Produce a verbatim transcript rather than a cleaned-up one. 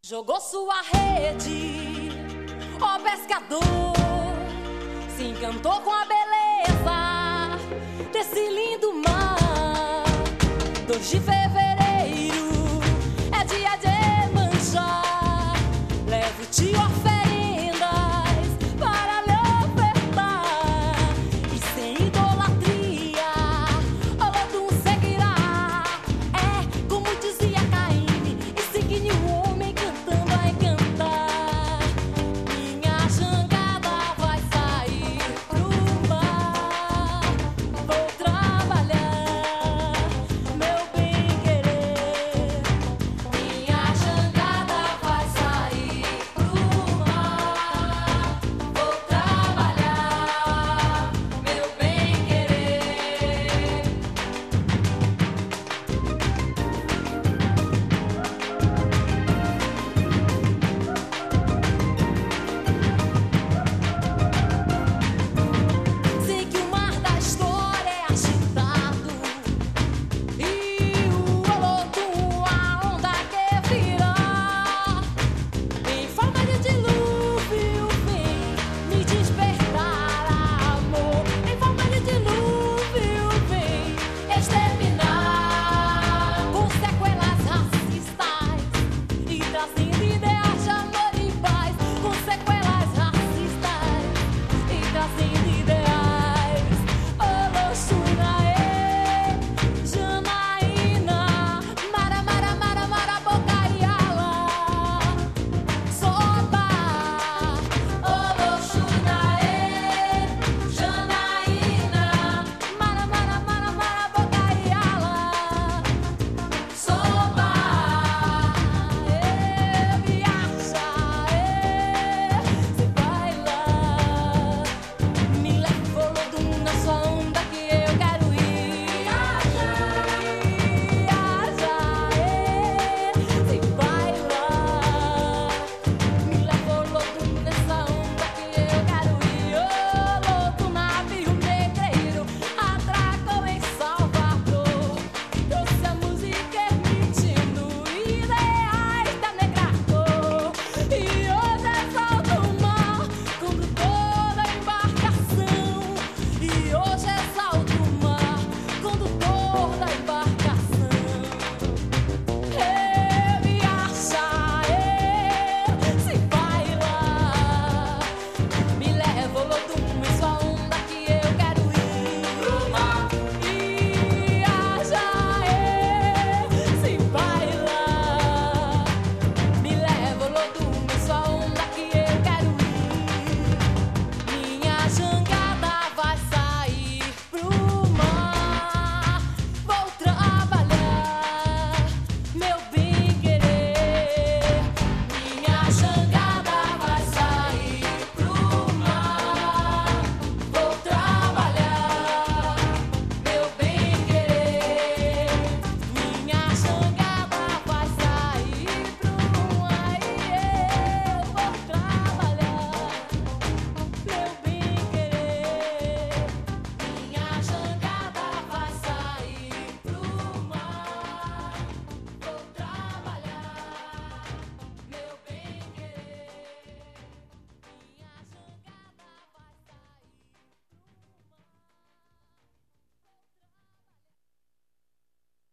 Jogou sua rede, ó pescador, se encantou com a beleza desse lindo mar. dois de fevereiro é dia de manjar, levo-te oferendas para lhe ofertar, e sem idolatria o Lodum seguirá. É como dizia Caíme, insigne o homem cantando a encantar. Minha jangada vai sair pro mar, vou trabalhar, meu bem-querer. Minha jangada vai sair pro mar, vou trabalhar, meu bem-querer. Sei que o mar da história é agitado e o Olodum a onda que virá. Em forma de dilúvio vem me despertar amor. Em forma de dilúvio vem exterminar com sequelas racistas e trazendo